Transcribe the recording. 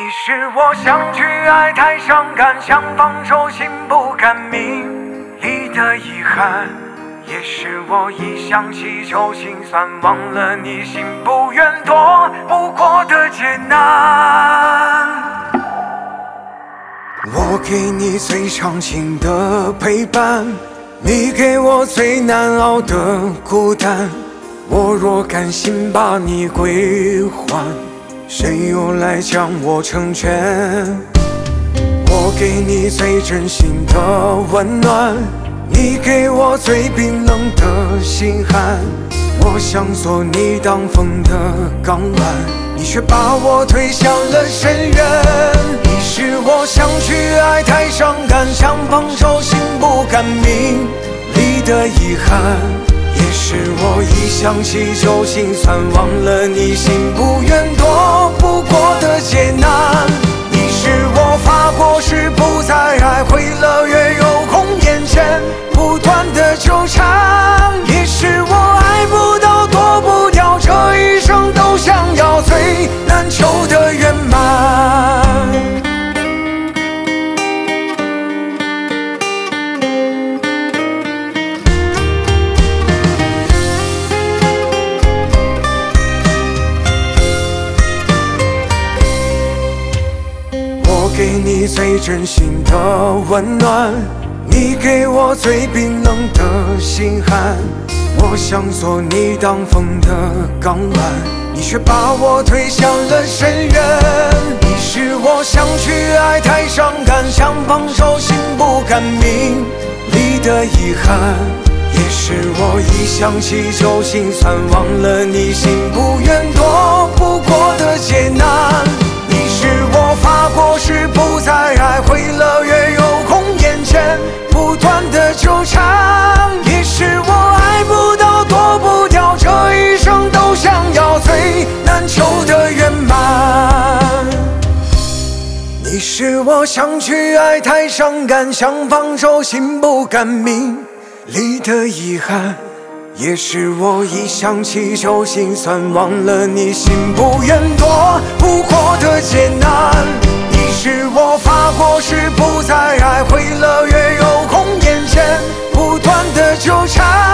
是我想去爱太伤感，想放手心不甘名利的遗憾，也是我一想起就心酸，忘了你心不愿躲不过的艰难。我给你最长情的陪伴，你给我最难熬的孤单，我若甘心把你归还，谁又来将我成全？我给你最真心的温暖，你给我最冰冷的心寒，我想做你挡风的港湾，你却把我推向了深渊。你是我想去爱太伤感，想放手心不甘名利的遗憾，也是我一想起就心酸，忘了你心不愿躲不过的劫难。你是我发过誓不再爱，毁了越有空眼前不断的纠缠，也是我爱不到躲不掉，这一生都想要最难求的圆满。给你最真心的温暖，你给我最冰冷的心寒，我想做你挡风的港湾，你却把我推向了深渊。你是我想去爱太伤感，想放手心不甘名利的遗憾，也是我一想起就心酸，忘了你心不愿躲不过的劫难。你是我发过誓不再爱，毁了越有空眼前不断的纠缠，也是我爱不到躲不掉，这一生都想要最难求的圆满。你是我想去爱太伤感，想放手心不甘名利的遗憾，也是我一想起就心酸，忘了你心不愿躲不过的艰难。你是我发过誓不再爱，毁了越有空眼前不断的纠缠。